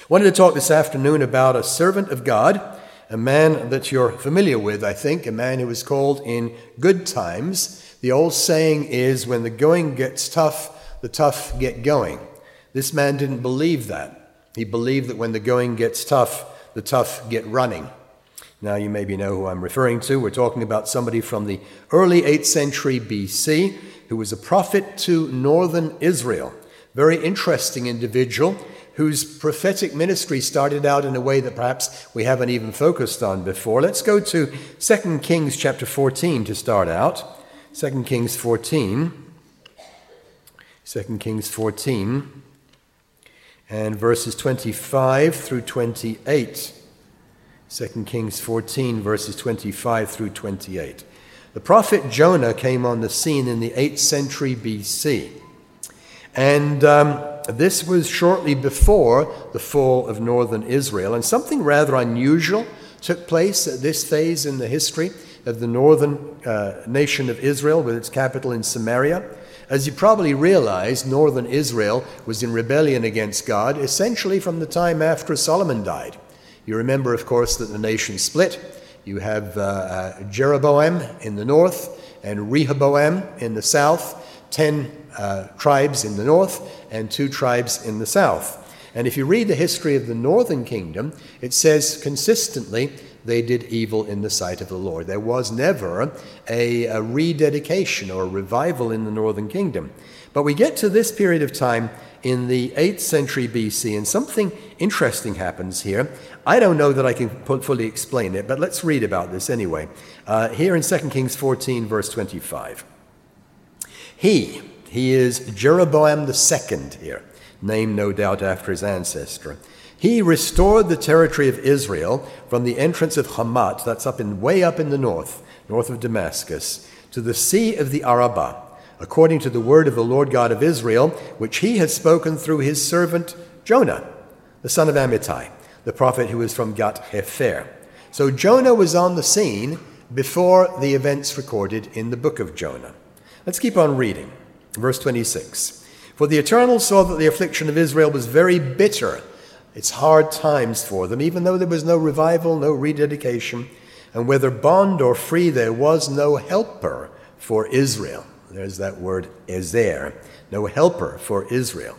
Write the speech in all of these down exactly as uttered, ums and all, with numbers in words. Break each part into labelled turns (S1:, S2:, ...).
S1: Wanted to talk this afternoon about a servant of God, a man that you're familiar with, I think, a man who was called in good times. The old saying is, when the going gets tough, the tough get going. This man didn't believe that. He believed that when the going gets tough, the tough get running. Now you maybe know who I'm referring to. We're talking about somebody from the early eighth century B C who was a prophet to northern Israel. Very interesting individual whose prophetic ministry started out in a way that perhaps we haven't even focused on before. Let's go to Second Kings chapter fourteen to start out. Second Kings fourteen. Second Kings fourteen and verses twenty-five through twenty-eight. Second Kings fourteen, verses twenty-five through twenty-eight. The prophet Jonah came on the scene in the eighth century B C. And um, this was shortly before the fall of northern Israel. And something rather unusual took place at this phase in the history of the northern uh, nation of Israel, with its capital in Samaria. As you probably realize, northern Israel was in rebellion against God, essentially from the time after Solomon died. You remember, of course, that the nation split. You have uh, uh, Jeroboam in the north and Rehoboam in the south, ten uh, tribes in the north and two tribes in the south. And if you read the history of the northern kingdom, it says consistently they did evil in the sight of the Lord. There was never a, a rededication or a revival in the northern kingdom. But we get to this period of time in the eighth century B C, and something interesting happens here. I don't know that I can fully explain it, but let's read about this anyway. Uh, here in Second Kings fourteen, verse twenty-five. He, he is Jeroboam the second here, named no doubt after his ancestor. He restored the territory of Israel from the entrance of Hamat, that's up in way up in the north, north of Damascus, to the sea of the Arabah, according to the word of the Lord God of Israel, which he had spoken through his servant Jonah, the son of Amittai, the prophet who was from Gath-Hepher. So Jonah was on the scene before the events recorded in the book of Jonah. Let's keep on reading. Verse twenty-six. For the Eternal saw that the affliction of Israel was very bitter. It's hard times for them, even though there was no revival, no rededication, and whether bond or free, there was no helper for Israel. There's that word, ezer, no helper for Israel.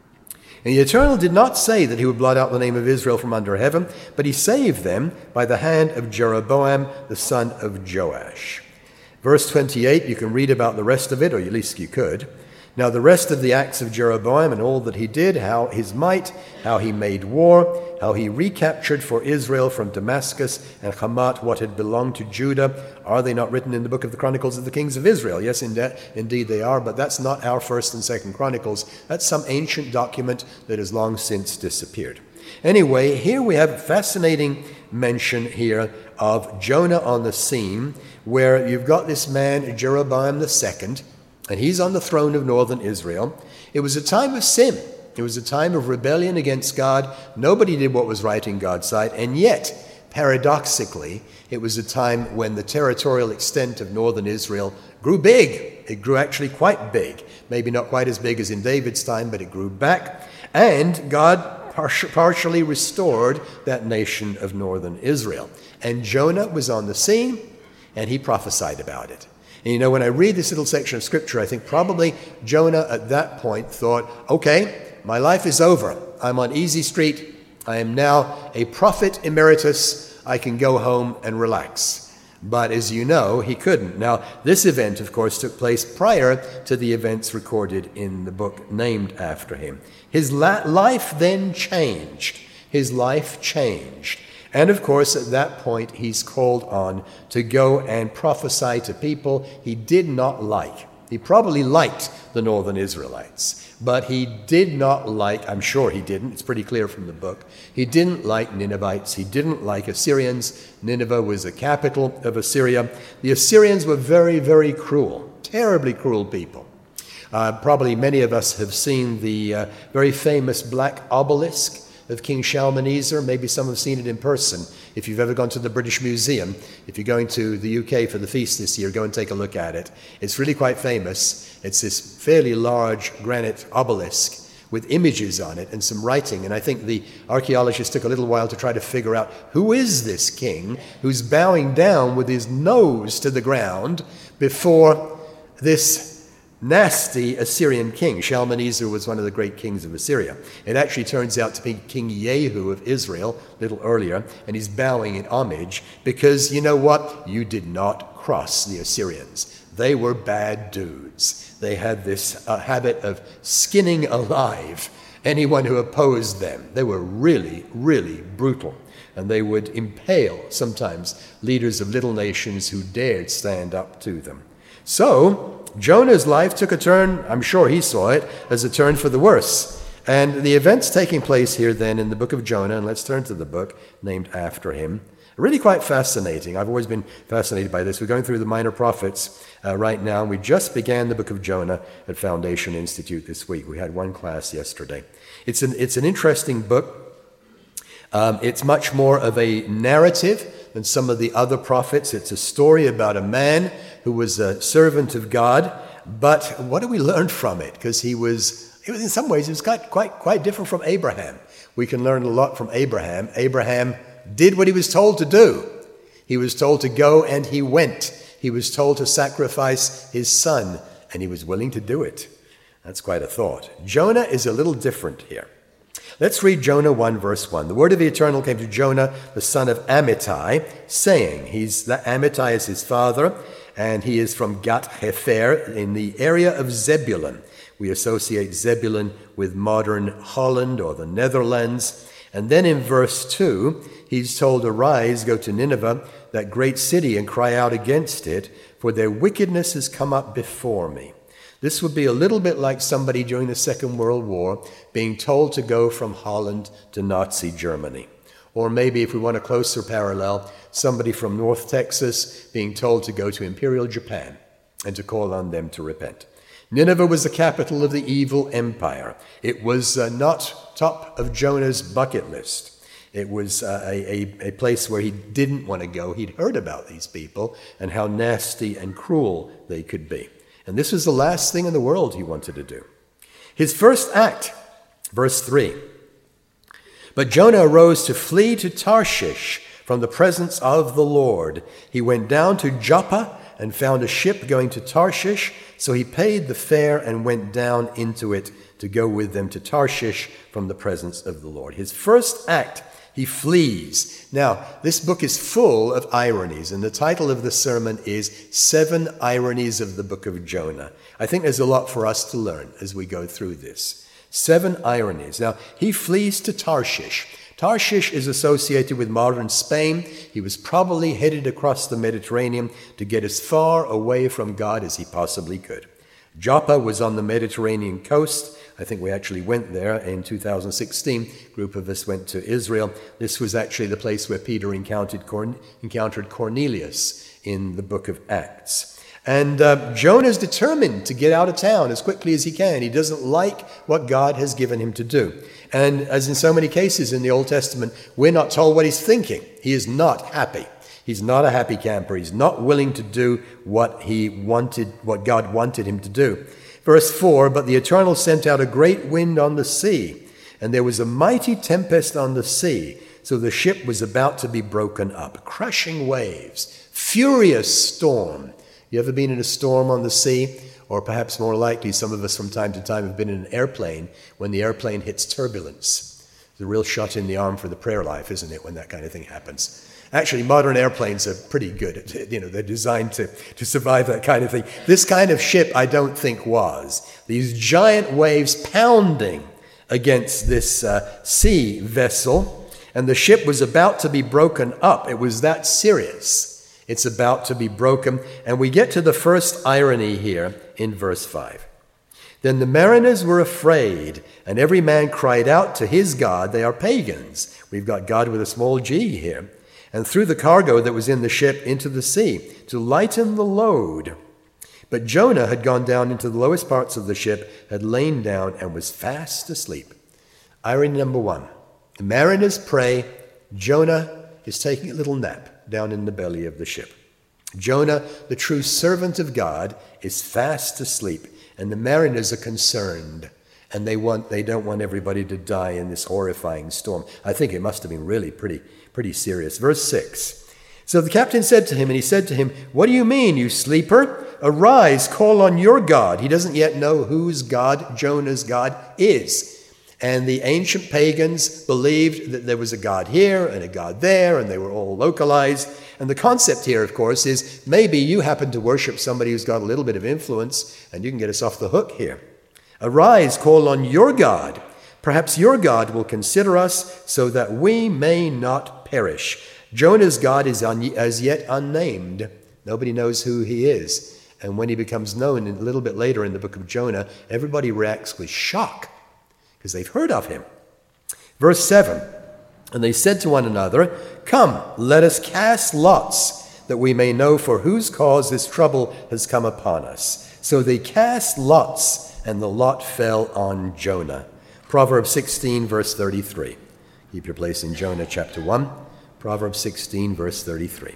S1: And the Eternal did not say that he would blot out the name of Israel from under heaven, but he saved them by the hand of Jeroboam, the son of Joash. Verse twenty-eight, you can read about the rest of it, or at least you could. Now the rest of the acts of Jeroboam and all that he did, how his might, how he made war, how he recaptured for Israel from Damascus and Hamat what had belonged to Judah. Are they not written in the book of the Chronicles of the Kings of Israel? Yes, indeed they are, but that's not our First and Second Chronicles. That's some ancient document that has long since disappeared. Anyway, here we have a fascinating mention here of Jonah on the scene, where you've got this man, Jeroboam the second, and he's on the throne of northern Israel. It was a time of sin. It was a time of rebellion against God. Nobody did what was right in God's sight. And yet, paradoxically, it was a time when the territorial extent of northern Israel grew big. It grew actually quite big. Maybe not quite as big as in David's time, but it grew back. And God par- partially restored that nation of northern Israel. And Jonah was on the scene, and he prophesied about it. And you know, when I read this little section of scripture, I think probably Jonah at that point thought, okay, my life is over. I'm on easy street. I am now a prophet emeritus. I can go home and relax. But as you know, he couldn't. Now, this event, of course, took place prior to the events recorded in the book named after him. His la- life then changed. His life changed. And of course, at that point, he's called on to go and prophesy to people he did not like. He probably liked the northern Israelites, but he did not like, I'm sure he didn't, it's pretty clear from the book, he didn't like Ninevites, he didn't like Assyrians. Nineveh was the capital of Assyria. The Assyrians were very, very cruel, terribly cruel people. Uh, probably many of us have seen the uh, very famous black obelisk of King Shalmaneser. Maybe some have seen it in person. If you've ever gone to the British Museum, if you're going to the U K for the feast this year, go and take a look at it. It's really quite famous. It's this fairly large granite obelisk with images on it and some writing. And I think the archaeologists took a little while to try to figure out who is this king who's bowing down with his nose to the ground before this nasty Assyrian king. Shalmaneser was one of the great kings of Assyria. It actually turns out to be King Jehu of Israel, a little earlier, and he's bowing in homage because, you know what? You did not cross the Assyrians. They were bad dudes. They had this uh, habit of skinning alive anyone who opposed them. They were really, really brutal. And they would impale, sometimes, leaders of little nations who dared stand up to them. So, Jonah's life took a turn, I'm sure he saw it, as a turn for the worse. And the events taking place here then in the book of Jonah, and let's turn to the book named after him, are really quite fascinating. I've always been fascinated by this. We're going through the Minor Prophets uh, right now. We just began the book of Jonah at Foundation Institute this week. We had one class yesterday. It's an, it's an interesting book. Um, it's much more of a narrative than some of the other prophets. It's a story about a man who was a servant of God. But what do we learn from it? Because he was, he was, in some ways, he was quite, quite, quite different from Abraham. We can learn a lot from Abraham. Abraham did what he was told to do. He was told to go, and he went. He was told to sacrifice his son, and he was willing to do it. That's quite a thought. Jonah is a little different here. Let's read Jonah one, verse one. The word of the Eternal came to Jonah, the son of Amittai, saying, he's that Amittai is his father, and he is from Gath-Hefer in the area of Zebulun. We associate Zebulun with modern Holland or the Netherlands. And then in verse two, he's told, arise, go to Nineveh, that great city, and cry out against it, for their wickedness has come up before me. This would be a little bit like somebody during the Second World War being told to go from Holland to Nazi Germany. Or maybe, if we want a closer parallel, somebody from North Texas being told to go to Imperial Japan and to call on them to repent. Nineveh was the capital of the evil empire. It was uh, not top of Jonah's bucket list. It was uh, a, a, a place where he didn't want to go. He'd heard about these people and how nasty and cruel they could be. And this was the last thing in the world he wanted to do. His first act, verse three. But Jonah arose to flee to Tarshish from the presence of the Lord. He went down to Joppa and found a ship going to Tarshish. So he paid the fare and went down into it to go with them to Tarshish from the presence of the Lord. His first act, he flees. Now, this book is full of ironies, and the title of the sermon is Seven Ironies of the Book of Jonah. I think there's a lot for us to learn as we go through this. Seven ironies. Now, he flees to Tarshish. Tarshish is associated with modern Spain. He was probably headed across the Mediterranean to get as far away from God as he possibly could. Joppa was on the Mediterranean coast. I think we actually went there in two thousand sixteen. A group of us went to Israel. This was actually the place where Peter encountered, Corn- encountered Cornelius in the book of Acts. And uh, Jonah's determined to get out of town as quickly as he can. He doesn't like what God has given him to do. And as in so many cases in the Old Testament, we're not told what he's thinking. He is not happy. He's not a happy camper. He's not willing to do what he wanted, what God wanted him to do. Verse four, but the Eternal sent out a great wind on the sea, and there was a mighty tempest on the sea, so the ship was about to be broken up. Crushing waves, furious storm. You ever been in a storm on the sea? Or perhaps more likely, some of us from time to time have been in an airplane when the airplane hits turbulence. It's a real shot in the arm for the prayer life, isn't it, when that kind of thing happens? Actually, modern airplanes are pretty good at it. You know, they're designed to, to survive that kind of thing. This kind of ship, I don't think, was. These giant waves pounding against this uh, sea vessel, and the ship was about to be broken up. It was that serious. It's about to be broken. And we get to the first irony here in verse five. Then the mariners were afraid, and every man cried out to his God. They are pagans. We've got God with a small g here. And threw the cargo that was in the ship into the sea to lighten the load. But Jonah had gone down into the lowest parts of the ship, had lain down, and was fast asleep. Irony number one. The mariners pray. Jonah is taking a little nap down in the belly of the ship. Jonah, the true servant of God, is fast asleep, and the mariners are concerned. And they want they don't want everybody to die in this horrifying storm. I think it must have been really pretty, pretty serious. Verse six. So the captain said to him, and he said to him, "What do you mean, you sleeper? Arise, call on your God." He doesn't yet know whose God Jonah's God is. And the ancient pagans believed that there was a God here and a God there, and they were all localized. And the concept here, of course, is maybe you happen to worship somebody who's got a little bit of influence, and you can get us off the hook here. Arise, call on your God. Perhaps your God will consider us so that we may not perish. Jonah's God is un- as yet unnamed. Nobody knows who he is. And when he becomes known a little bit later in the book of Jonah, everybody reacts with shock because they've heard of him. Verse seven, and they said to one another, "Come, let us cast lots, that we may know for whose cause this trouble has come upon us." So they cast lots, and the lot fell on Jonah. Proverbs sixteen, verse thirty-three. Keep your place in Jonah chapter one. Proverbs sixteen, verse thirty-three.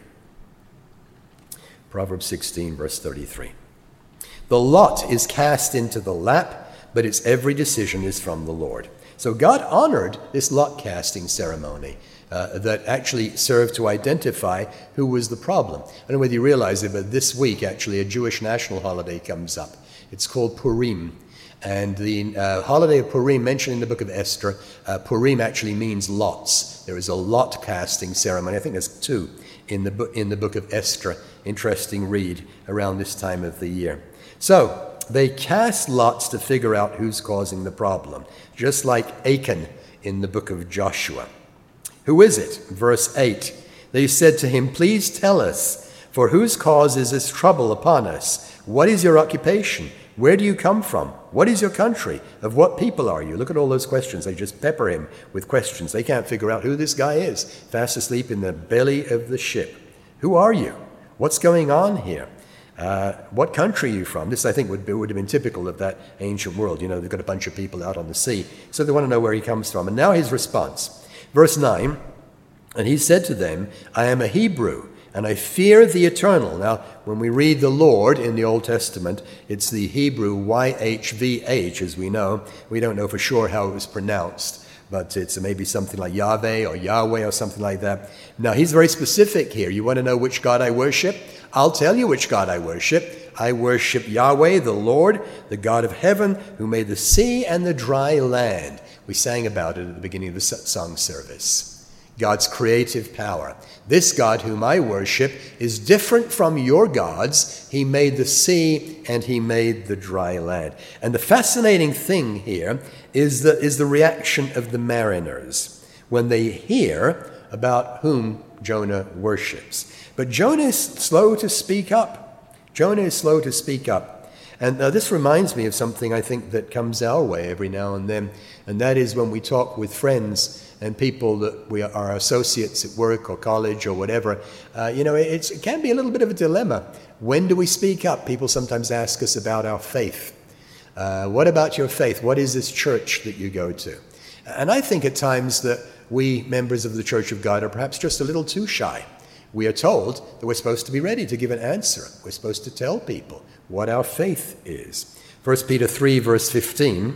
S1: Proverbs sixteen, verse thirty-three. The lot is cast into the lap, but its every decision is from the Lord. So God honored this lot casting ceremony uh, that actually served to identify who was the problem. I don't know whether you realize it, but this week actually a Jewish national holiday comes up. It's called Purim. And the uh, holiday of Purim mentioned in the book of Esther, uh, Purim actually means lots. There is a lot casting ceremony. I think there's two in the, bu- in the book of Esther. Interesting read around this time of the year. So they cast lots to figure out who's causing the problem, just like Achan in the book of Joshua. Who is it? Verse eight. They said to him, "Please tell us, for whose cause is this trouble upon us? What is your occupation? Where do you come from? What is your country? Of what people are you?" Look at all those questions. They just pepper him with questions. They can't figure out who this guy is, fast asleep in the belly of the ship. Who are you? What's going on here? Uh, what country are you from? This, I think, would, be, would have been typical of that ancient world. You know, they've got a bunch of people out on the sea, so they want to know where he comes from. And now his response. Verse nine, and he said to them, "I am a Hebrew, and I fear the Eternal." Now, when we read the Lord in the Old Testament, it's the Hebrew Y H V H, as we know. We don't know for sure how it was pronounced, but it's maybe something like Yahweh or Yahweh or something like that. Now, he's very specific here. You want to know which God I worship? I'll tell you which God I worship. I worship Yahweh, the Lord, the God of heaven, who made the sea and the dry land. We sang about it at the beginning of the song service. God's creative power. This God whom I worship is different from your gods. He made the sea and he made the dry land. And the fascinating thing here is the, is the reaction of the mariners when they hear about whom Jonah worships. But Jonah is slow to speak up. Jonah is slow to speak up. And uh, this reminds me of something I think that comes our way every now and then, and that is when we talk with friends and people that we are associates at work or college or whatever. Uh, you know, it's, it can be a little bit of a dilemma. When do we speak up? People sometimes ask us about our faith. Uh, what about your faith? What is this church that you go to? And I think at times that we, members of the Church of God, are perhaps just a little too shy. We are told that we're supposed to be ready to give an answer. We're supposed to tell people what our faith is. First Peter three, verse fifteen.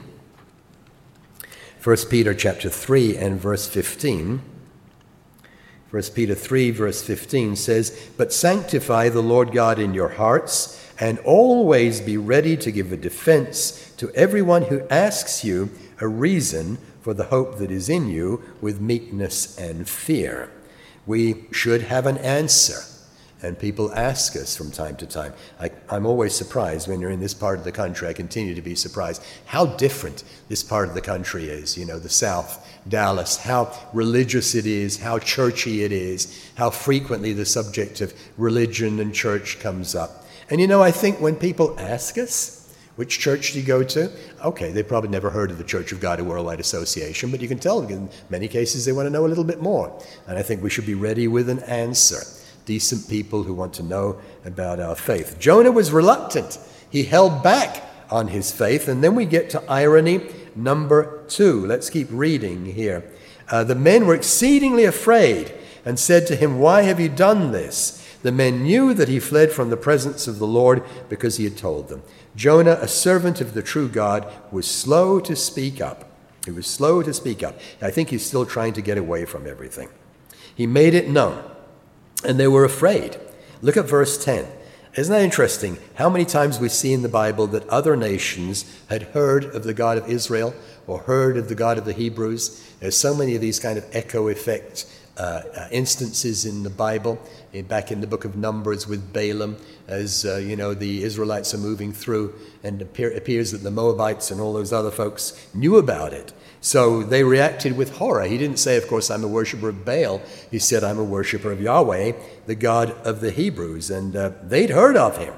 S1: First Peter chapter three and verse fifteen. First Peter three, verse fifteen says, "But sanctify the Lord God in your hearts, and always be ready to give a defense to everyone who asks you a reason for the hope that is in you with meekness and fear." We should have an answer. And people ask us from time to time. I, I'm always surprised when you're in this part of the country. I continue to be surprised how different this part of the country is. You know, the South, Dallas, how religious it is, how churchy it is, how frequently the subject of religion and church comes up. And you know, I think when people ask us, which church do you go to? Okay, they probably never heard of the Church of God, a worldwide association, but you can tell in many cases they want to know a little bit more. And I think we should be ready with an answer. Decent people who want to know about our faith. Jonah was reluctant. He held back on his faith. And then we get to irony number two. Let's keep reading here. Uh, the men were exceedingly afraid and said to him, "Why have you done this?" The men knew that he fled from the presence of the Lord because he had told them. Jonah, a servant of the true God, was slow to speak up. He was slow to speak up. I think he's still trying to get away from everything. He made it known, and they were afraid. Look at verse ten. Isn't that interesting? How many times we see in the Bible that other nations had heard of the God of Israel or heard of the God of the Hebrews? There's so many of these kind of echo effect uh, uh, instances in the Bible. Back in the book of Numbers with Balaam, as uh, you know, the Israelites are moving through, and it appear, appears that the Moabites and all those other folks knew about it. So they reacted with horror. He didn't say, of course, I'm a worshiper of Baal. He said, I'm a worshiper of Yahweh, the God of the Hebrews. And uh, they'd heard of him.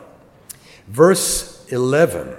S1: Verse eleven,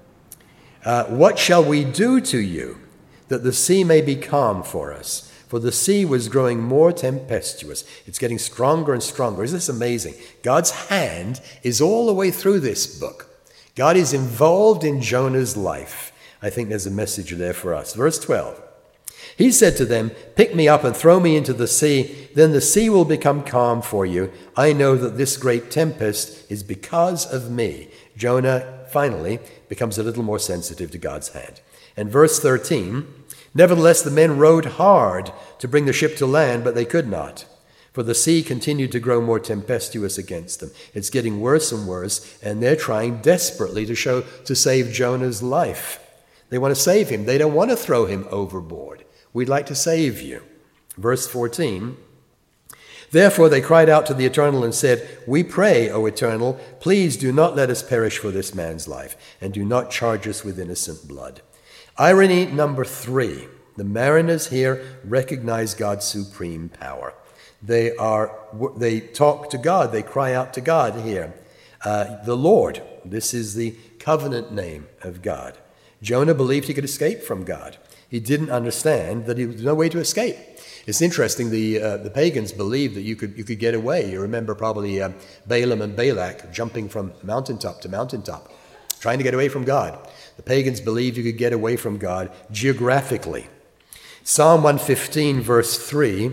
S1: uh, what shall we do to you that the sea may be calm for us? For the sea was growing more tempestuous. It's getting stronger and stronger. Isn't this amazing? God's hand is all the way through this book. God is involved in Jonah's life. I think there's a message there for us. Verse twelve. He said to them, pick me up and throw me into the sea. Then the sea will become calm for you. I know that this great tempest is because of me. Jonah finally becomes a little more sensitive to God's hand. And verse thirteen. Nevertheless, the men rowed hard to bring the ship to land, but they could not, for the sea continued to grow more tempestuous against them. It's getting worse and worse, and they're trying desperately to show to save Jonah's life. They want to save him. They don't want to throw him overboard. We'd like to save you. Verse fourteen. Therefore they cried out to the Eternal and said, we pray, O Eternal, please do not let us perish for this man's life, and do not charge us with innocent blood. Irony number three. The mariners here recognize God's supreme power. They are, they talk to God. They cry out to God here. Uh, the Lord. This is the covenant name of God. Jonah believed he could escape from God. He didn't understand that there was no way to escape. It's interesting. The uh, the pagans believed that you could you could get away. You remember probably uh, Balaam and Balak jumping from mountaintop to mountaintop, trying to get away from God. The pagans believed you could get away from God geographically. Psalm one fifteen, verse three.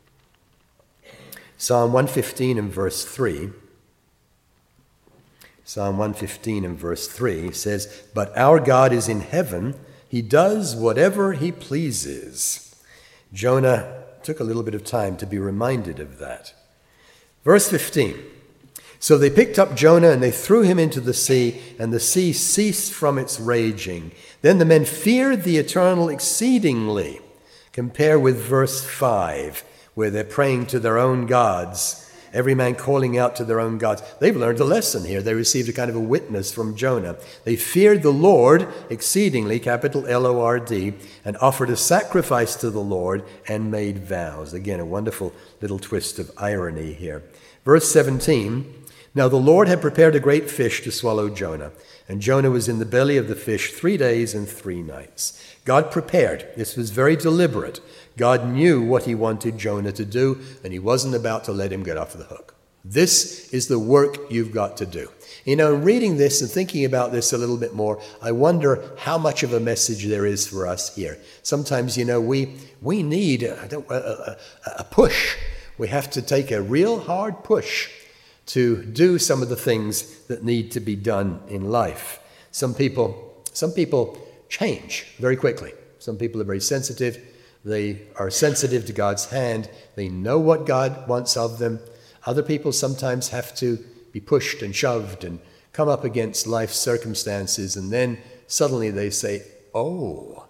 S1: Psalm one fifteen and verse three. Psalm one fifteen and verse three says, but our God is in heaven. He does whatever he pleases. Jonah took a little bit of time to be reminded of that. Verse fifteen. So they picked up Jonah and they threw him into the sea, and the sea ceased from its raging. Then the men feared the Eternal exceedingly. Compare with verse five, where they're praying to their own gods, every man calling out to their own gods. They've learned a lesson here. They received a kind of a witness from Jonah. They feared the Lord exceedingly, capital L O R D, and offered a sacrifice to the Lord and made vows. Again, a wonderful little twist of irony here. Verse seventeen. Now the Lord had prepared a great fish to swallow Jonah, and Jonah was in the belly of the fish three days and three nights. God prepared. This was very deliberate. God knew what he wanted Jonah to do, and he wasn't about to let him get off the hook. This is the work you've got to do. You know, reading this and thinking about this a little bit more, I wonder how much of a message there is for us here. Sometimes, you know, we we need a, a, a push. We have to take a real hard push to do some of the things that need to be done in life. Some people, some people change very quickly. Some people are very sensitive. They are sensitive to God's hand. They know what God wants of them. Other people sometimes have to be pushed and shoved and come up against life's circumstances, and then suddenly they say, oh,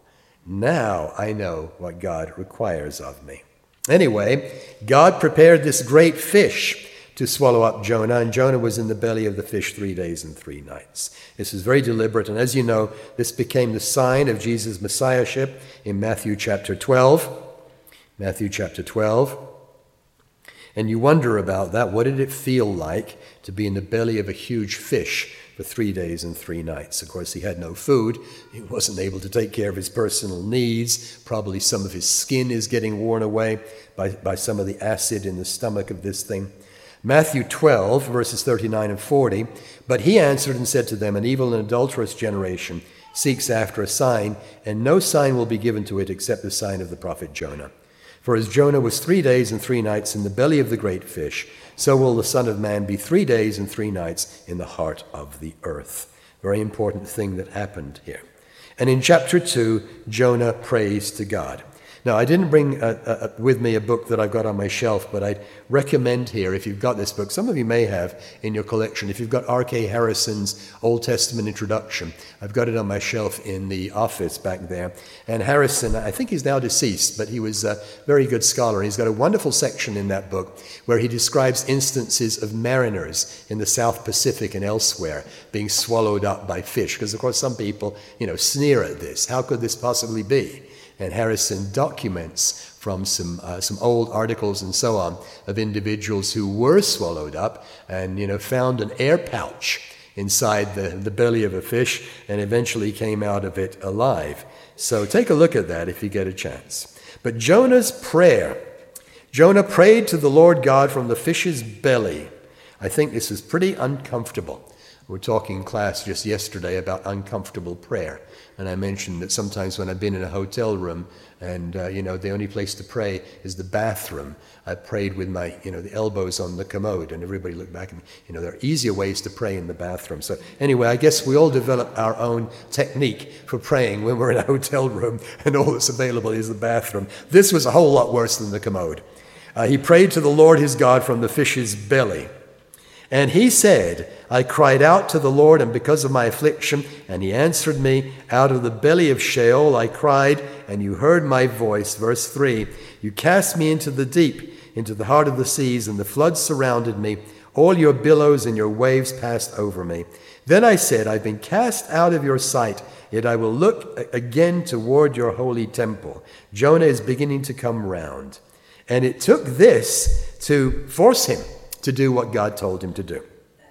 S1: now I know what God requires of me. Anyway, God prepared this great fish to swallow up Jonah, and Jonah was in the belly of the fish three days and three nights. This is very deliberate, and as you know, this became the sign of Jesus' messiahship in Matthew chapter twelve. Matthew chapter twelve. And you wonder about that. What did it feel like to be in the belly of a huge fish for three days and three nights? Of course, he had no food. He wasn't able to take care of his personal needs. Probably some of his skin is getting worn away by, by some of the acid in the stomach of this thing. Matthew twelve, verses thirty-nine and forty, but he answered and said to them, an evil and adulterous generation seeks after a sign, and no sign will be given to it except the sign of the prophet Jonah. For as Jonah was three days and three nights in the belly of the great fish, so will the Son of Man be three days and three nights in the heart of the earth. Very important thing that happened here. And in chapter two, Jonah prays to God. Now, I didn't bring uh, uh, with me a book that I've got on my shelf, but I'd recommend here, if you've got this book, some of you may have in your collection, if you've got R K Harrison's Old Testament Introduction. I've got it on my shelf in the office back there. And Harrison, I think he's now deceased, but he was a very good scholar. He's got a wonderful section in that book where he describes instances of mariners in the South Pacific and elsewhere being swallowed up by fish. Because, of course, some people, you know, sneer at this. How could this possibly be? And Harrison documents from some uh, some old articles and so on of individuals who were swallowed up and, you know, found an air pouch inside the, the belly of a fish and eventually came out of it alive. So take a look at that if you get a chance. But Jonah's prayer, Jonah prayed to the Lord God from the fish's belly. I think this is pretty uncomfortable. We were talking in class just yesterday about uncomfortable prayer. And I mentioned that sometimes when I've been in a hotel room and, uh, you know, the only place to pray is the bathroom, I prayed with my, you know, the elbows on the commode, and everybody looked back at me. You know, there are easier ways to pray in the bathroom. So anyway, I guess we all develop our own technique for praying when we're in a hotel room and all that's available is the bathroom. This was a whole lot worse than the commode. Uh, he prayed to the Lord his God from the fish's belly. And he said, I cried out to the Lord, and because of my affliction, and he answered me. Out of the belly of Sheol I cried, and you heard my voice. Verse three, you cast me into the deep, into the heart of the seas, and the floods surrounded me. All your billows and your waves passed over me. Then I said, I've been cast out of your sight, yet I will look again toward your holy temple. Jonah is beginning to come round. And it took this to force him to do what God told him to do.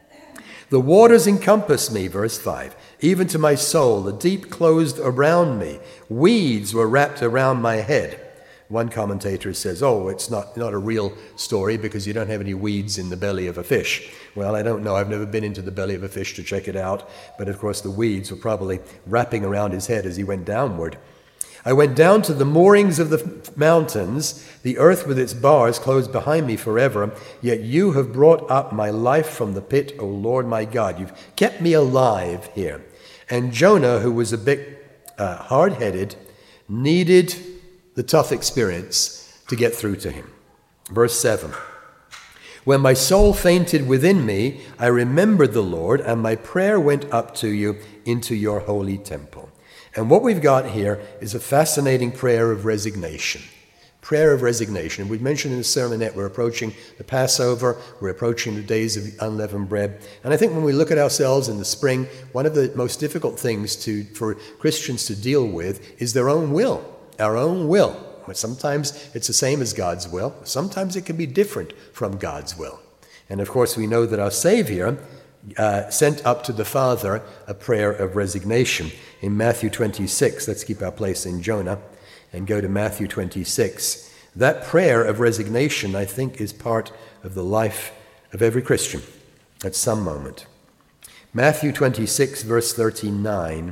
S1: The waters encompassed me, verse five, even to my soul. The deep closed around me. Weeds were wrapped around my head. One commentator says, oh, it's not, not a real story because you don't have any weeds in the belly of a fish. Well, I don't know. I've never been into the belly of a fish to check it out. But of course, the weeds were probably wrapping around his head as he went downward. I went down to the moorings of the mountains. The earth with its bars closed behind me forever. Yet you have brought up my life from the pit, O Lord my God. You've kept me alive here. And Jonah, who was a bit uh, hard-headed, needed the tough experience to get through to him. Verse seven. When my soul fainted within me, I remembered the Lord, and my prayer went up to you into your holy temple. And what we've got here is a fascinating prayer of resignation. Prayer of resignation. We've mentioned in the sermonette we're approaching the Passover, we're approaching the days of unleavened bread. And I think when we look at ourselves in the spring, one of the most difficult things to for Christians to deal with is their own will, our own will. Sometimes it's the same as God's will. Sometimes it can be different from God's will. And of course we know that our Savior Uh, sent up to the Father a prayer of resignation. In Matthew twenty-six, let's keep our place in Jonah and go to Matthew twenty-six. That prayer of resignation, I think, is part of the life of every Christian at some moment. Matthew twenty-six, verse thirty-nine.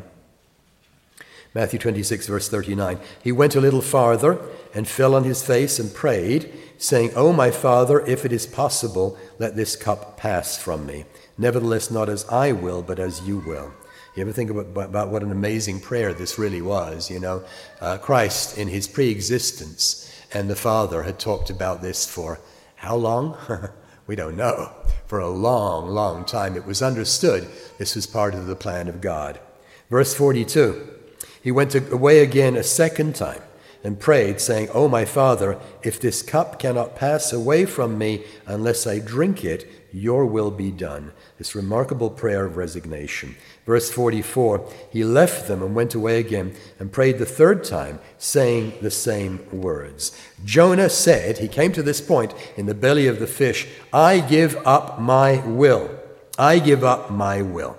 S1: Matthew twenty-six, verse thirty-nine. He went a little farther and fell on his face and prayed, saying, O my Father, if it is possible, let this cup pass from me. Nevertheless, not as I will, but as you will. You ever think about, about what an amazing prayer this really was, you know? Uh, Christ, in his pre-existence, and the Father had talked about this for how long? We don't know. For a long, long time. It was understood this was part of the plan of God. Verse forty-two, he went away again a second time and prayed, saying, O my Father, if this cup cannot pass away from me unless I drink it, your will be done. This remarkable prayer of resignation. Verse forty-four, he left them and went away again and prayed the third time, saying the same words. Jonah said, he came to this point in the belly of the fish, I give up my will. I give up my will.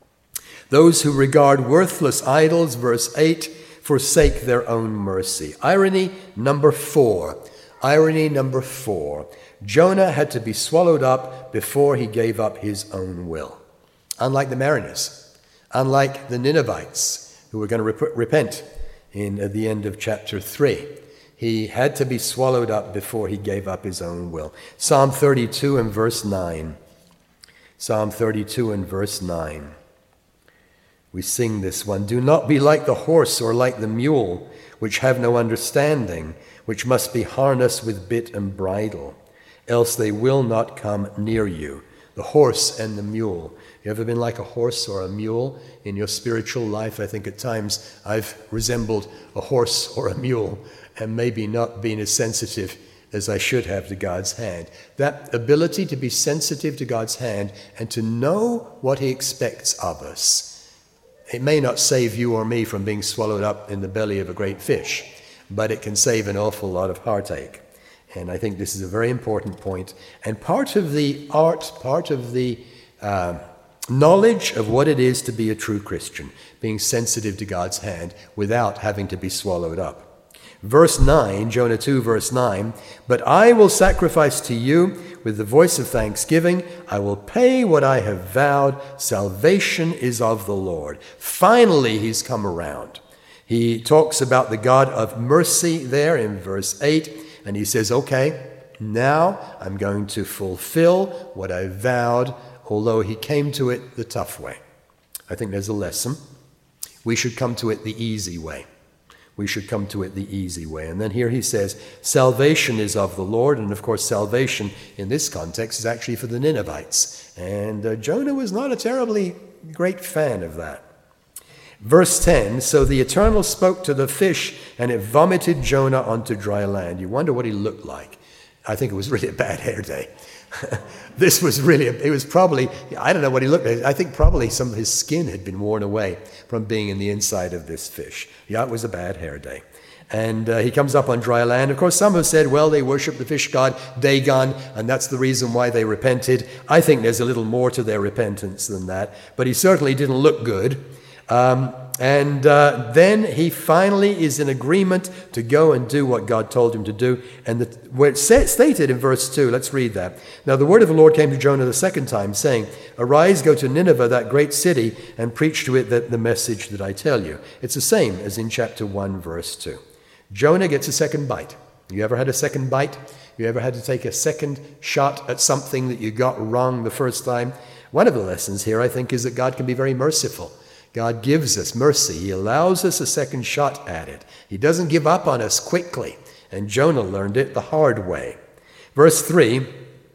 S1: Those who regard worthless idols, verse eight, forsake their own mercy. Irony number four. Irony number four. Jonah had to be swallowed up before he gave up his own will. Unlike the mariners, unlike the Ninevites who were going to rep- repent in at the end of chapter three. He had to be swallowed up before he gave up his own will. Psalm thirty-two and verse nine. Psalm thirty-two and verse nine. We sing this one. Do not be like the horse or like the mule, which have no understanding, which must be harnessed with bit and bridle, else they will not come near you. The horse and the mule. You ever been like a horse or a mule in your spiritual life? I think at times I've resembled a horse or a mule and maybe not been as sensitive as I should have to God's hand. That ability to be sensitive to God's hand and to know what he expects of us. It may not save you or me from being swallowed up in the belly of a great fish, but it can save an awful lot of heartache. And I think this is a very important point. And part of the art, part of the uh, knowledge of what it is to be a true Christian, being sensitive to God's hand without having to be swallowed up. Verse nine, Jonah two, verse nine, but I will sacrifice to you with the voice of thanksgiving. I will pay what I have vowed. Salvation is of the Lord. Finally, he's come around. He talks about the God of mercy there in verse eight, and he says, okay, now I'm going to fulfill what I vowed, although he came to it the tough way. I think there's a lesson. We should come to it the easy way. We should come to it the easy way. And then here he says, salvation is of the Lord. And of course, salvation in this context is actually for the Ninevites. And uh, Jonah was not a terribly great fan of that. Verse ten, so the Eternal spoke to the fish, and it vomited Jonah onto dry land. You wonder what he looked like. I think it was really a bad hair day. This was really, it was probably, I don't know what he looked like. I think probably some of his skin had been worn away from being in the inside of this fish. Yeah, it was a bad hair day. And uh, he comes up on dry land. Of course, some have said, well, they worship the fish god Dagon, and that's the reason why they repented. I think there's a little more to their repentance than that. But he certainly didn't look good. Um, and uh, then he finally is in agreement to go and do what God told him to do. And the, where it's stated in verse two, let's read that. Now the word of the Lord came to Jonah the second time, saying, arise, go to Nineveh, that great city, and preach to it that the message that I tell you. It's the same as in chapter one, verse two. Jonah gets a second bite. You ever had a second bite? You ever had to take a second shot at something that you got wrong the first time? One of the lessons here, I think, is that God can be very merciful. God gives us mercy. He allows us a second shot at it. He doesn't give up on us quickly. And Jonah learned it the hard way. Verse three,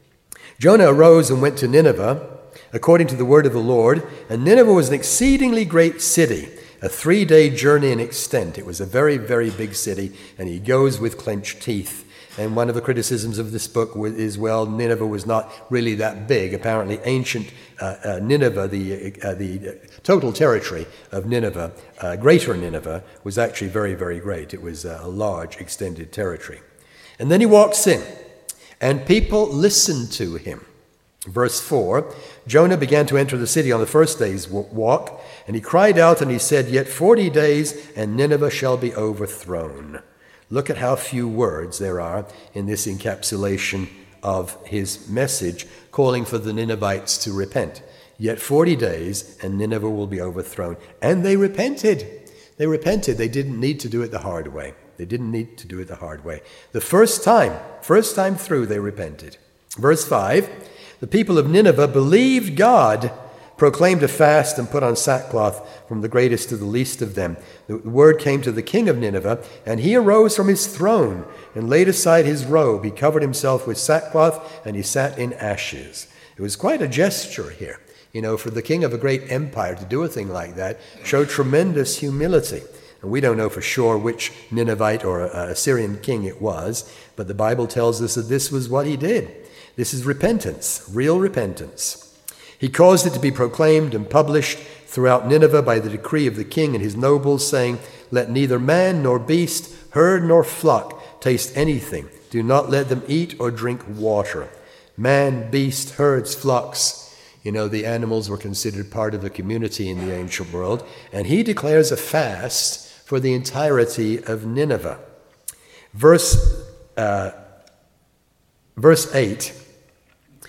S1: Jonah arose and went to Nineveh, according to the word of the Lord. And Nineveh was an exceedingly great city, a three-day journey in extent. It was a very, very big city, and he goes with clenched teeth. And one of the criticisms of this book is, well, Nineveh was not really that big. Apparently, ancient uh, uh, Nineveh, the uh, the total territory of Nineveh, uh, greater Nineveh, was actually very, very great. It was a large, extended territory. And then he walks in, and people listened to him. Verse four, Jonah began to enter the city on the first day's walk, and he cried out and he said, yet forty days, and Nineveh shall be overthrown. Look at how few words there are in this encapsulation of his message, calling for the Ninevites to repent. Yet forty days, and Nineveh will be overthrown. And they repented. They repented. They didn't need to do it the hard way. They didn't need to do it the hard way. The first time, first time through, they repented. Verse five, the people of Nineveh believed God, proclaimed a fast, and put on sackcloth from the greatest to the least of them. The word came to the king of Nineveh, and he arose from his throne and laid aside his robe. He covered himself with sackcloth, and he sat in ashes. It was quite a gesture here. You know, for the king of a great empire to do a thing like that showed tremendous humility. And we don't know for sure which Ninevite or Assyrian king it was, but the Bible tells us that this was what he did. This is repentance, real repentance. He caused it to be proclaimed and published throughout Nineveh by the decree of the king and his nobles, saying, let neither man nor beast, herd nor flock taste anything. Do not let them eat or drink water. Man, beast, herds, flocks. You know, the animals were considered part of the community in the ancient world. And he declares a fast for the entirety of Nineveh. Verse, uh, verse eight.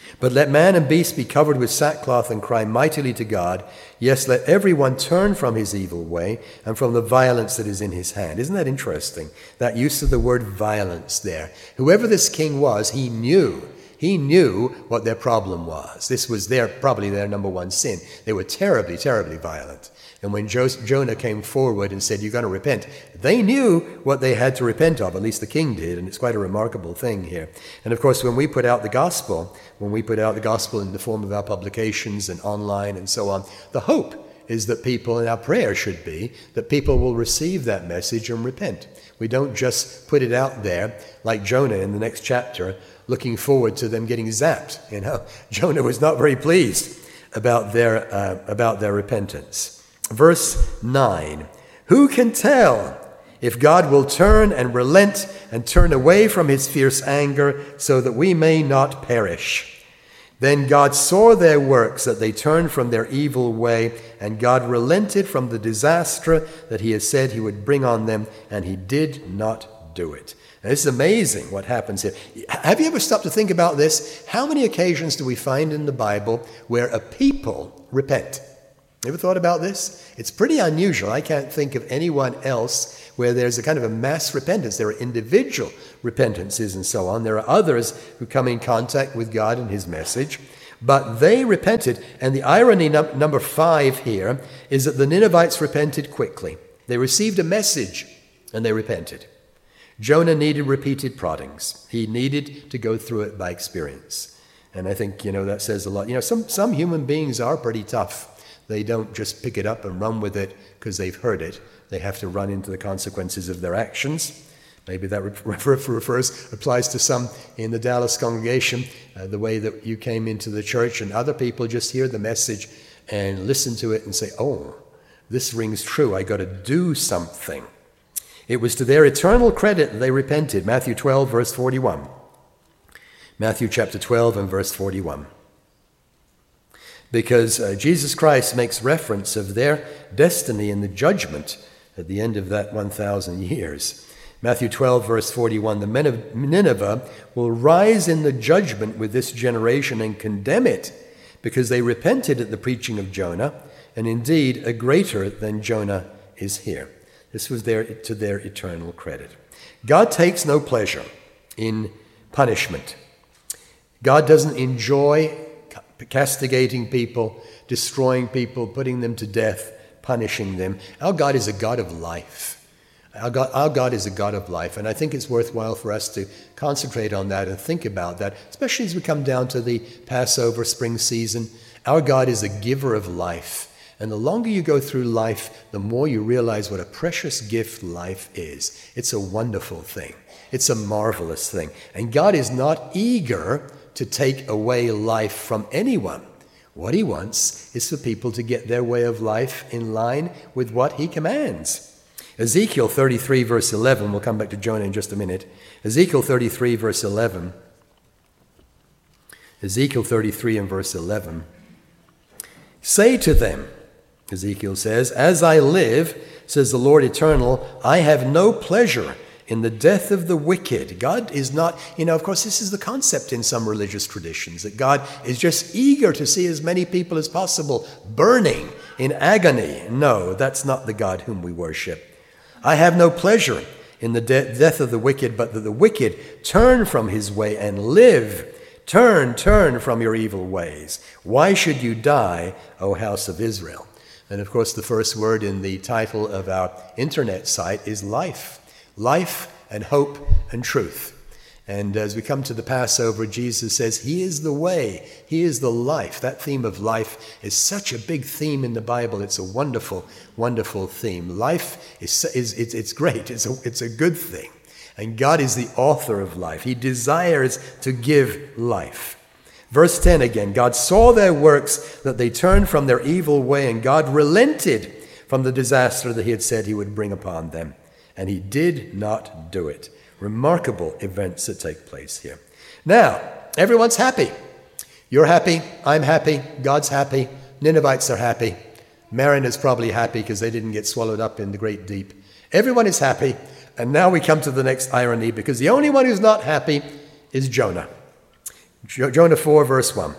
S1: But let man and beast be covered with sackcloth and cry mightily to God. Yes, let everyone turn from his evil way and from the violence that is in his hand. Isn't that interesting? That use of the word violence there. Whoever this king was, he knew. He knew what their problem was. This was their probably their number one sin. They were terribly, terribly violent. And when jo- Jonah came forward and said, you're going to repent, they knew what they had to repent of, at least the king did, and it's quite a remarkable thing here. And of course, when we put out the gospel, when we put out the gospel in the form of our publications and online and so on, the hope is that people, and our prayer should be, that people will receive that message and repent. We don't just put it out there like Jonah in the next chapter, looking forward to them getting zapped. You know, Jonah was not very pleased about their uh, about their repentance. Verse nine, who can tell if God will turn and relent and turn away from his fierce anger so that we may not perish? Then God saw their works, that they turned from their evil way, and God relented from the disaster that he had said he would bring on them, and he did not do it. Now, this is amazing what happens here. Have you ever stopped to think about this? How many occasions do we find in the Bible where a people repent? Ever thought about this? It's pretty unusual. I can't think of anyone else where there's a kind of a mass repentance. There are individual repentances and so on. There are others who come in contact with God and his message. But they repented. And the irony, num- number five here, is that the Ninevites repented quickly. They received a message and they repented. Jonah needed repeated proddings. He needed to go through it by experience. And I think, you know, that says a lot. You know, some, some human beings are pretty tough. They don't just pick it up and run with it because they've heard it. They have to run into the consequences of their actions. Maybe that refers, applies to some in the Dallas congregation, uh, the way that you came into the church, and other people just hear the message and listen to it and say, oh, this rings true. I got to do something. It was to their eternal credit that they repented. Matthew twelve, verse forty-one. Matthew chapter twelve and verse forty-one. Because uh, Jesus Christ makes reference of their destiny in the judgment at the end of that one thousand years. Matthew twelve, verse forty-one, the men of Nineveh will rise in the judgment with this generation and condemn it, because they repented at the preaching of Jonah, and indeed a greater than Jonah is here. This was their, to their eternal credit. God takes no pleasure in punishment. God doesn't enjoy castigating people, destroying people, putting them to death, punishing them. Our God is a God of life. Our God, our God is a God of life, and I think it's worthwhile for us to concentrate on that and think about that, especially as we come down to the Passover spring season. Our God is a giver of life, and the longer you go through life, the more you realize what a precious gift life is. It's a wonderful thing. It's a marvelous thing, and God is not eager to take away life from anyone. What he wants is for people to get their way of life in line with what he commands. Ezekiel thirty-three, verse eleven, we'll come back to Jonah in just a minute. Ezekiel thirty-three, verse eleven. Ezekiel thirty-three and verse eleven. Say to them, Ezekiel says, as I live, says the Lord eternal, I have no pleasure in the death of the wicked. God is not, you know, of course, this is the concept in some religious traditions, that God is just eager to see as many people as possible burning in agony. No, that's not the God whom we worship. I have no pleasure in the de- death of the wicked, but that the wicked turn from his way and live. Turn, turn from your evil ways. Why should you die, O house of Israel? And of course, the first word in the title of our internet site is life. Life and hope and truth. And as we come to the Passover, Jesus says he is the way, he is the life. That theme of life is such a big theme in the Bible. It's a wonderful, wonderful theme. Life is, is it's, it's great. It's a, it's a good thing. And God is the author of life. He desires to give life. Verse ten again, God saw their works, that they turned from their evil way, and God relented from the disaster that he had said he would bring upon them. And he did not do it. Remarkable events that take place here. Now, everyone's happy. You're happy. I'm happy. God's happy. Ninevites are happy. Marin is probably happy because they didn't get swallowed up in the great deep. Everyone is happy. And now we come to the next irony, because the only one who's not happy is Jonah. Jonah four, verse one.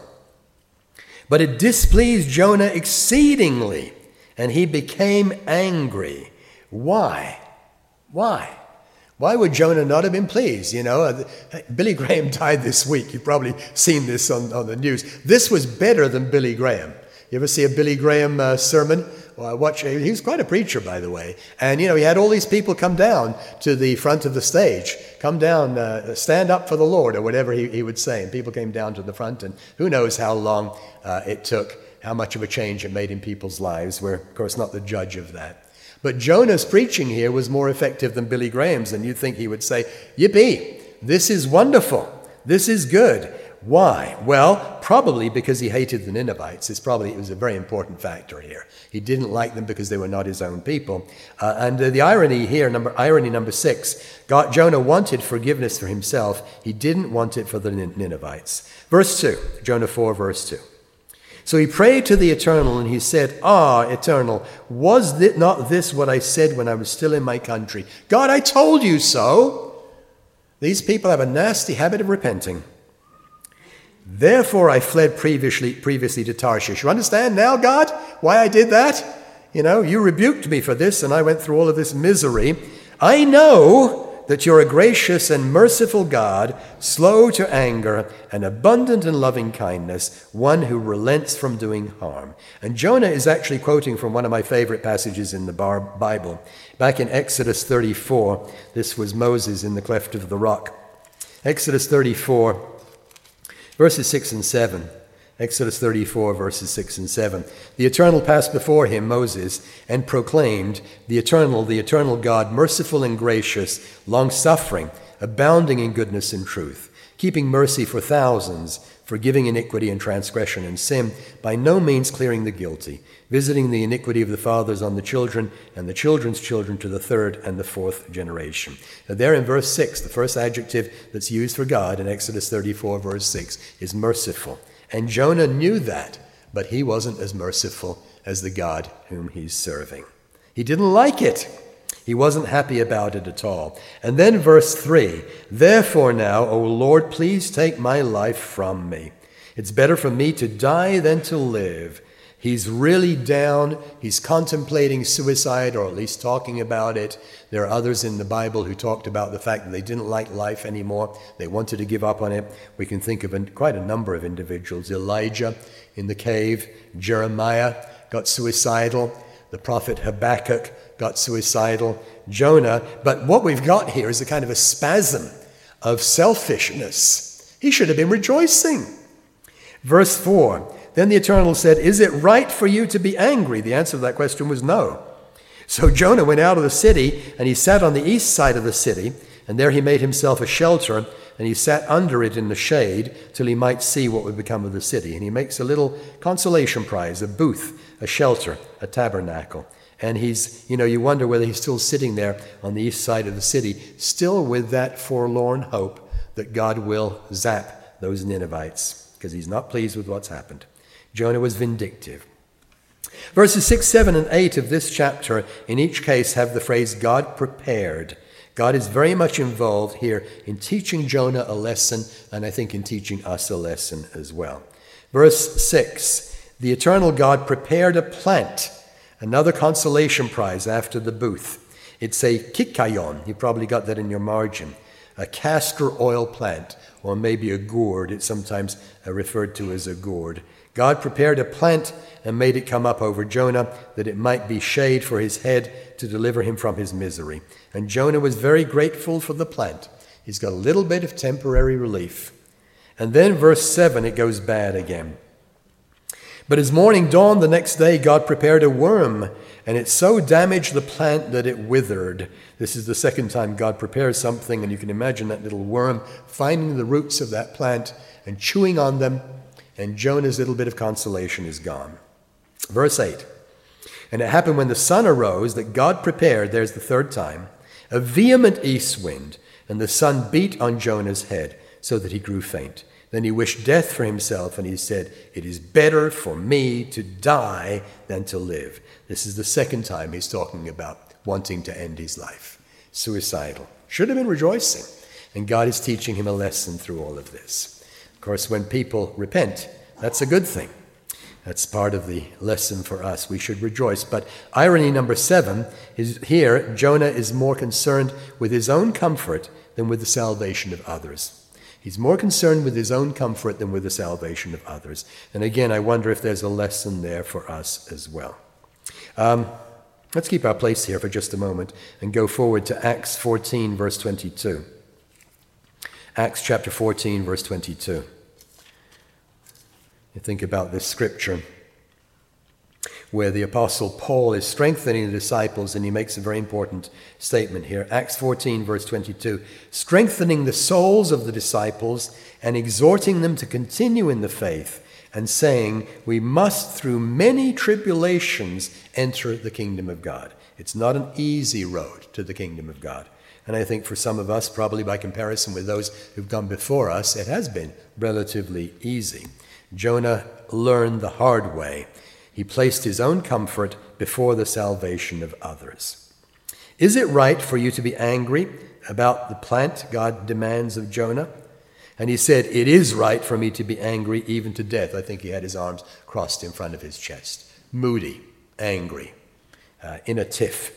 S1: But it displeased Jonah exceedingly, and he became angry. Why? Why? Why would Jonah not have been pleased? You know, Billy Graham died this week. You've probably seen this on, on the news. This was better than Billy Graham. You ever see a Billy Graham uh, sermon? Well, I watch, he was quite a preacher, by the way. And, you know, he had all these people come down to the front of the stage, come down, uh, stand up for the Lord, or whatever he, he would say. And people came down to the front, and who knows how long uh, it took, how much of a change it made in people's lives. We're, of course, not the judge of that. But Jonah's preaching here was more effective than Billy Graham's, and you'd think he would say, yippee, this is wonderful, this is good. Why? Well, probably because he hated the Ninevites. It's probably, it was a very important factor here. He didn't like them because they were not his own people. Uh, and uh, the irony here, number, irony number six, God, Jonah wanted forgiveness for himself. He didn't want it for the Ninevites. Verse two, Jonah four, verse two. So he prayed to the Eternal, and he said, Ah, Eternal, was it not this what I said when I was still in my country? God, I told you so. These people have a nasty habit of repenting. Therefore I fled previously, previously to Tarshish. You understand now, God, why I did that? You know, you rebuked me for this, and I went through all of this misery. I know that you're a gracious and merciful God, slow to anger and abundant in loving kindness, one who relents from doing harm. And Jonah is actually quoting from one of my favorite passages in the Bible. Back in Exodus thirty-four, this was Moses in the cleft of the rock. Exodus thirty-four, verses six and seven. Exodus thirty-four, verses six and seven. The Eternal passed before him, Moses, and proclaimed, The Eternal, the Eternal God, merciful and gracious, long-suffering, abounding in goodness and truth, keeping mercy for thousands, forgiving iniquity and transgression and sin, by no means clearing the guilty, visiting the iniquity of the fathers on the children and the children's children to the third and the fourth generation. Now there in verse six, the first adjective that's used for God in Exodus thirty-four, verse six, is merciful. And Jonah knew that, but he wasn't as merciful as the God whom he's serving. He didn't like it. He wasn't happy about it at all. And then verse three, Therefore now, O Lord, please take my life from me. It's better for me to die than to live. He's really down. He's contemplating suicide, or at least talking about it. There are others in the Bible who talked about the fact that they didn't like life anymore. They wanted to give up on it. We can think of quite a number of individuals. Elijah in the cave. Jeremiah got suicidal. The prophet Habakkuk got suicidal. Jonah. But what we've got here is a kind of a spasm of selfishness. He should have been rejoicing. Verse four. Then the Eternal said, Is it right for you to be angry? The answer to that question was no. So Jonah went out of the city, and he sat on the east side of the city, and there he made himself a shelter, and he sat under it in the shade till he might see what would become of the city. And he makes a little consolation prize, a booth, a shelter, a tabernacle. And he's, you know, you wonder whether he's still sitting there on the east side of the city, still with that forlorn hope that God will zap those Ninevites, because he's not pleased with what's happened. Jonah was vindictive. Verses six, seven, and eight of this chapter, in each case, have the phrase God prepared. God is very much involved here in teaching Jonah a lesson, and I think in teaching us a lesson as well. Verse six, the Eternal God prepared a plant, another consolation prize after the booth. It's a kikayon. You probably got that in your margin. A castor oil plant, or maybe a gourd. It's sometimes referred to as a gourd. God prepared a plant and made it come up over Jonah, that it might be shade for his head to deliver him from his misery. And Jonah was very grateful for the plant. He's got a little bit of temporary relief. And then verse seven, it goes bad again. But as morning dawned the next day, God prepared a worm, and it so damaged the plant that it withered. This is the second time God prepares something, and you can imagine that little worm finding the roots of that plant and chewing on them, and Jonah's little bit of consolation is gone. Verse eight, and it happened when the sun arose that God prepared, there's the third time, a vehement east wind, and the sun beat on Jonah's head so that he grew faint. Then he wished death for himself, and he said, it is better for me to die than to live. This is the second time he's talking about wanting to end his life. Suicidal. Should have been rejoicing. And God is teaching him a lesson through all of this. Of course, when people repent, that's a good thing. That's part of the lesson for us. We should rejoice. But irony number seven is here, Jonah is more concerned with his own comfort than with the salvation of others. He's more concerned with his own comfort than with the salvation of others. And again, I wonder if there's a lesson there for us as well. Um, let's keep our place here for just a moment and go forward to Acts fourteen, verse twenty-two. Acts chapter fourteen, verse twenty-two. You think about this scripture where the Apostle Paul is strengthening the disciples, and he makes a very important statement here. Acts fourteen, verse twenty-two, strengthening the souls of the disciples and exhorting them to continue in the faith, and saying, we must through many tribulations enter the kingdom of God. It's not an easy road to the kingdom of God. And I think for some of us, probably by comparison with those who've gone before us, it has been relatively easy. Jonah learned the hard way. He placed his own comfort before the salvation of others. Is it right for you to be angry about the plant God demands of Jonah? And he said, it is right for me to be angry even to death. I think he had his arms crossed in front of his chest. Moody, angry, uh, in a tiff.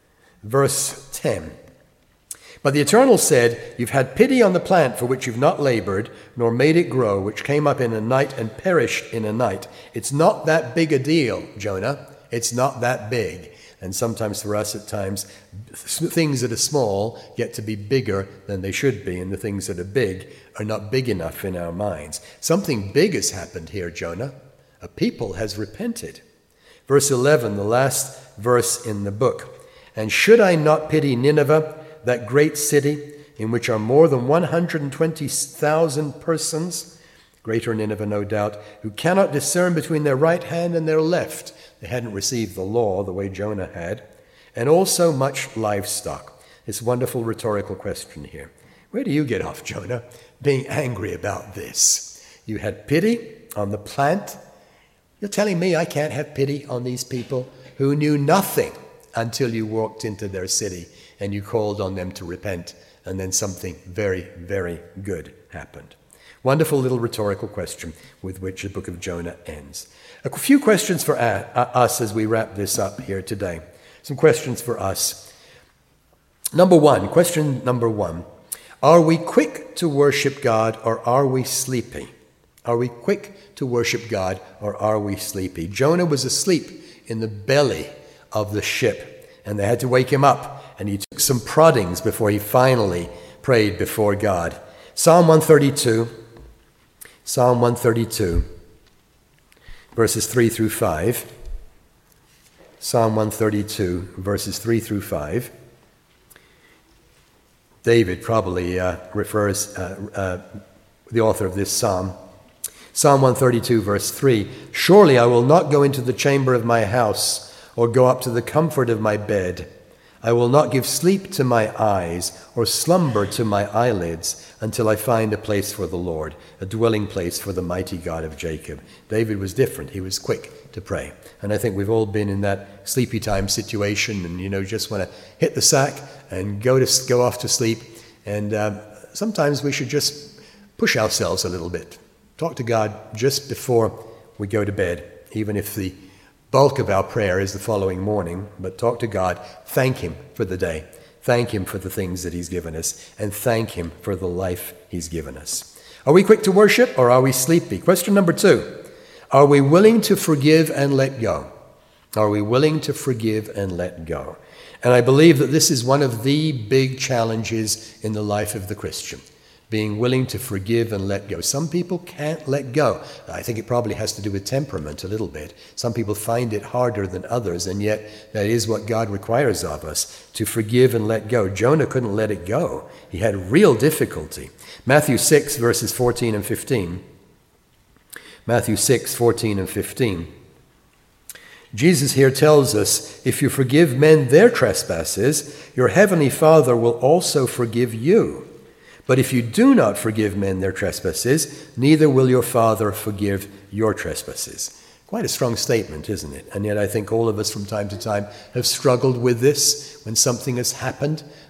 S1: Verse ten. But the Eternal said, you've had pity on the plant for which you've not labored, nor made it grow, which came up in a night and perished in a night. It's not that big a deal, Jonah. It's not that big. And sometimes for us at times, things that are small get to be bigger than they should be, and the things that are big are not big enough in our minds. Something big has happened here, Jonah. A people has repented. Verse eleven, the last verse in the book. And should I not pity Nineveh, that great city in which are more than one hundred twenty thousand persons, greater Nineveh, no doubt, who cannot discern between their right hand and their left. They hadn't received the law the way Jonah had. And also much livestock. This wonderful rhetorical question here. Where do you get off, Jonah, being angry about this? You had pity on the plant. You're telling me I can't have pity on these people who knew nothing until you walked into their city and you called on them to repent, and then something very, very good happened. Wonderful little rhetorical question with which the book of Jonah ends. A few questions for us as we wrap this up here today. Some questions for us. Number one, question number one. Are we quick to worship God, or are we sleepy? Are we quick to worship God, or are we sleepy? Jonah was asleep in the belly of the ship, and they had to wake him up. And he took some proddings before he finally prayed before God. Psalm one thirty-two, Psalm one thirty-two, verses three through five. Psalm one thirty-two, verses three through five. David probably uh, refers, uh, uh, the author of this psalm. Psalm one thirty-two, verse three. Surely I will not go into the chamber of my house, or go up to the comfort of my bed. I will not give sleep to my eyes, or slumber to my eyelids, until I find a place for the Lord, a dwelling place for the mighty God of Jacob. David was different. He was quick to pray. And I think we've all been in that sleepy time situation, and, you know, just want to hit the sack and go to go off to sleep. And um, sometimes we should just push ourselves a little bit. Talk to God just before we go to bed, even if the bulk of our prayer is the following morning, but talk to God, thank him for the day, thank him for the things that he's given us, and thank him for the life he's given us. Are we quick to worship, or are we sleepy? Question number two, are we willing to forgive and let go? Are we willing to forgive and let go? And I believe that this is one of the big challenges in the life of the Christian. Being willing to forgive and let go. Some people can't let go. I think it probably has to do with temperament a little bit. Some people find it harder than others, and yet that is what God requires of us, to forgive and let go. Jonah couldn't let it go. He had real difficulty. Matthew six, verses fourteen and fifteen. Matthew six, fourteen and fifteen. Jesus here tells us, if you forgive men their trespasses, your heavenly Father will also forgive you. But if you do not forgive men their trespasses, neither will your Father forgive your trespasses. Quite a strong statement, isn't it? And yet I think all of us from time to time have struggled with this when something has happened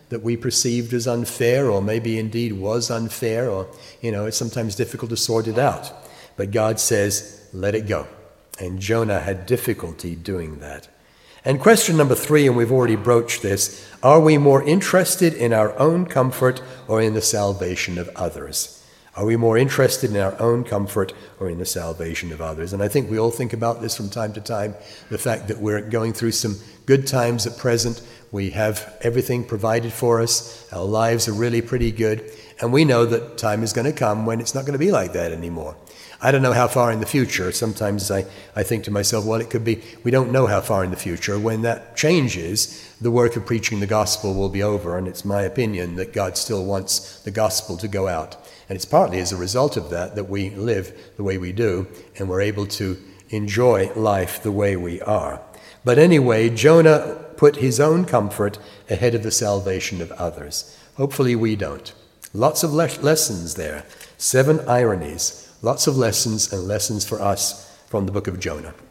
S1: that we perceived as unfair, or maybe indeed was unfair, or, you know, it's sometimes difficult to sort it out. But God says, let it go. And Jonah had difficulty doing that. And question number three, and we've already broached this, are we more interested in our own comfort or in the salvation of others? Are we more interested in our own comfort or in the salvation of others? And I think we all think about this from time to time, the fact that we're going through some good times at present. We have everything provided for us. Our lives are really pretty good. And we know that time is going to come when it's not going to be like that anymore. I don't know how far in the future. Sometimes I, I think to myself, well, it could be, we don't know how far in the future. When that changes, the work of preaching the gospel will be over. And it's my opinion that God still wants the gospel to go out. And it's partly as a result of that that we live the way we do, and we're able to enjoy life the way we are. But anyway, Jonah put his own comfort ahead of the salvation of others. Hopefully we don't. Lots of le- lessons there. Seven ironies. Lots of lessons and lessons for us from the book of Jonah.